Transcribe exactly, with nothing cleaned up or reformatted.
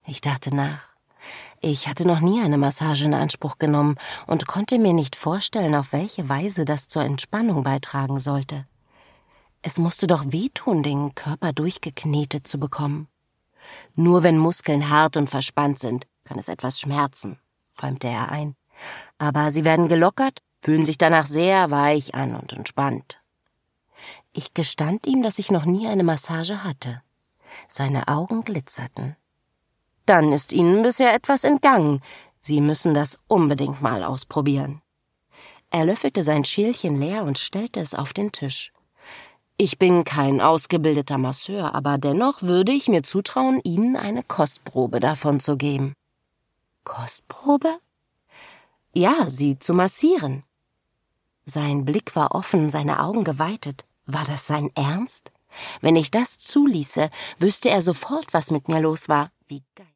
Ich dachte nach. Ich hatte noch nie eine Massage in Anspruch genommen und konnte mir nicht vorstellen, auf welche Weise das zur Entspannung beitragen sollte. Es musste doch wehtun, den Körper durchgeknetet zu bekommen. Nur wenn Muskeln hart und verspannt sind, kann es etwas schmerzen, räumte er ein. Aber sie werden gelockert, fühlen sich danach sehr weich an und entspannt. Ich gestand ihm, dass ich noch nie eine Massage hatte. Seine Augen glitzerten. Dann ist Ihnen bisher etwas entgangen. Sie müssen das unbedingt mal ausprobieren. Er löffelte sein Schälchen leer und stellte es auf den Tisch. Ich bin kein ausgebildeter Masseur, aber dennoch würde ich mir zutrauen, Ihnen eine Kostprobe davon zu geben. Kostprobe? Ja, Sie zu massieren. Sein Blick war offen, seine Augen geweitet. War das sein Ernst? Wenn ich das zuließe, wüsste er sofort, was mit mir los war. Wie geil.